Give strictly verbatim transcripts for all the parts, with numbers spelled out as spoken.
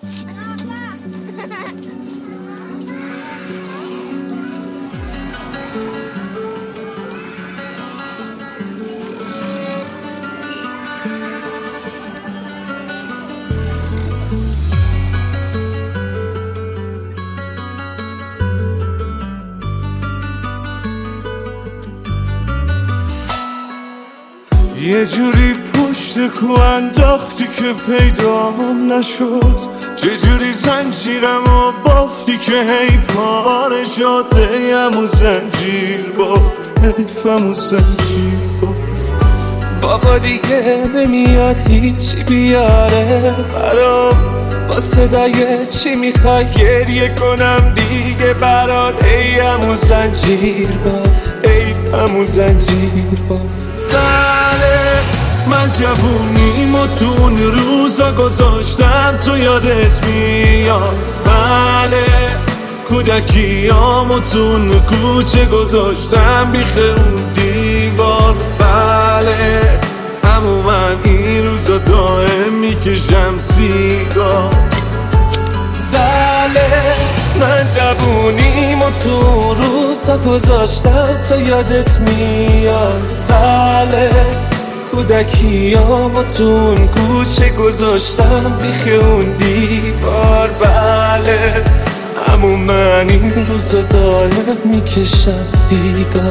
یه جوری پشت کو انداختی که پیدام نشد، چجوری زنجیرمو بافتی که هی پاره شد. همون زنجیر بافت، حیفمون زنجیر بافت. بابا دیگه نمیاد هیچی بیاره برام، با صدای چی میخوای گریه کنم دیگه برات. ای همون زنجیر بافت، حیفمون زنجیر بافت. بله من جوونیمو تو اون روزا گذاشتم، تو یادت میاد. بله کودکیامو تو اون کوچه گذاشتم بیخ اون دیوار. بله همون من این روزا دائم میکشم سیگار. بله من جوونیمو تو روزا گذاشتم، تو یادت میاد. بله کودکیامو تو اون کوچه گذاشتم بیخ اون دیوار. بله همون من این روزا دائم میکشم سیگار.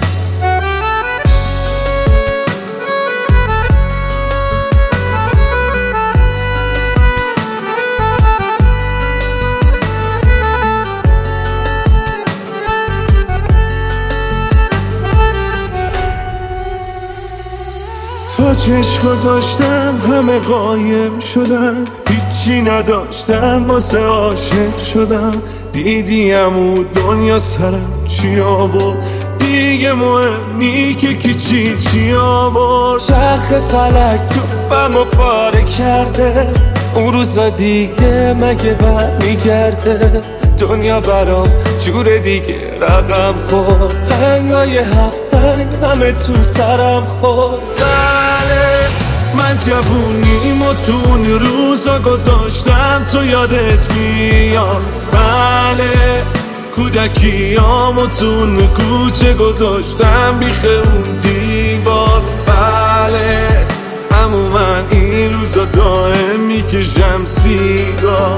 تا چشم گذاشتم همه قایم شدن، هیچی نداشتم واسه عاشق شدم. دیدیم و دنیا سرم چی آورد، دیگه مهم نی که کی چی چی آورد. چرخ فلک توپمو پاره کرده، اون روزا دیگه مگه برمیگرده. دنیا برام جور دیگه رقم خورد، سنگای هفت سنگ همه تو سرم خورد. بله من جوونیمو تو اون روزا گذاشتم، تو یادت میاد. بله کودکیامو تو اون کوچه گذاشتم بیخ اون دیوار. بله همون من این روزا دائم میکشم سیگار.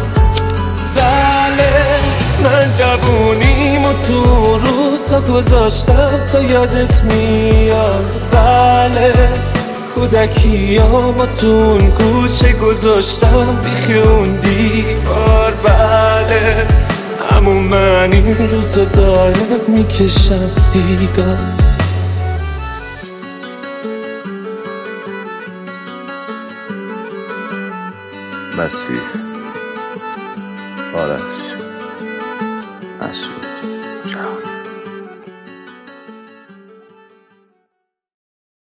بله من جوونیمو تو روزا گذاشتم، تو یادت میاد. بله کودکیامو تو اون کوچه گذاشتم بیخ اون دیوار. بله همون من این روزا دائم میکشم سیگار. مسیح آرش